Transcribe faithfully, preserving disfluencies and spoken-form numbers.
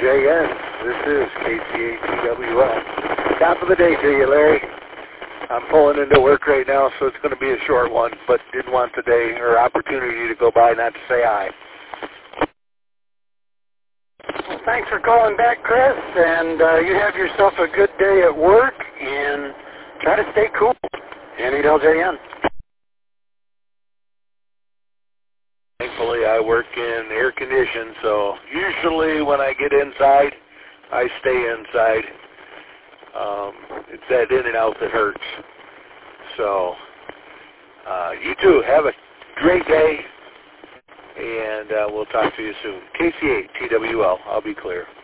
J N. This is K C A T W L. Top of the day to you, Larry. I'm pulling into work right now, so it's going to be a short one, but didn't want the day or opportunity to go by not to say hi. Well, thanks for calling back, Chris, and uh, you have yourself a good day at work, and try to stay cool. N eight L J N. Thankfully, I work in air conditioned, so usually when I get inside, I stay inside. Um, it's that in and out that hurts. So, uh, you too, have a great day, and uh, we'll talk to you soon. K C A T W L, I'll be clear.